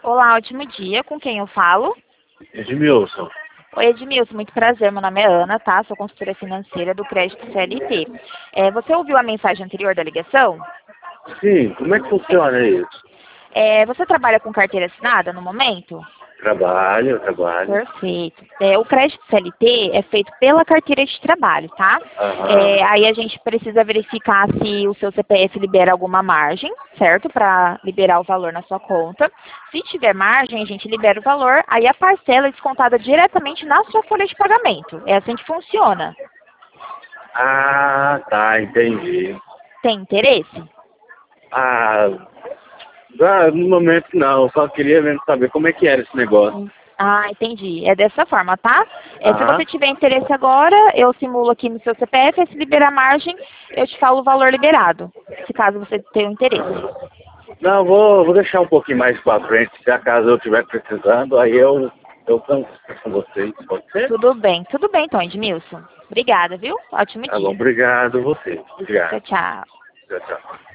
Olá, ótimo dia. Com quem eu falo? Edmilson. Oi, Edmilson, muito prazer. Meu nome é Ana, tá? Sou consultora financeira do Crédito CLT. Você ouviu a mensagem anterior da ligação? Sim, como é que funciona isso? Você trabalha com carteira assinada no momento? Trabalho. Perfeito. O crédito CLT é feito pela carteira de trabalho, tá? Aham. Aí a gente precisa verificar se o seu CPF libera alguma margem, certo? Para liberar o valor na sua conta. Se tiver margem, a gente libera o valor, aí a parcela é descontada diretamente na sua folha de pagamento. É assim que funciona. Ah, tá, entendi. Tem interesse? Ah, no momento não, eu só queria mesmo saber como é que era esse negócio. Ah, entendi. É dessa forma, tá? Se Aham. você tiver interesse agora, eu simulo aqui no seu CPF, aí se liberar a margem, eu te falo o valor liberado, se caso você tenha interesse. Não, vou deixar um pouquinho mais pra frente, se acaso eu estiver precisando, aí eu converso com vocês, pode ser? Tudo bem então, Edmilson. Obrigada, viu? Ótimo Tá bom, dia. obrigado você. Tchau, Obrigado. tchau. Tchau, tchau.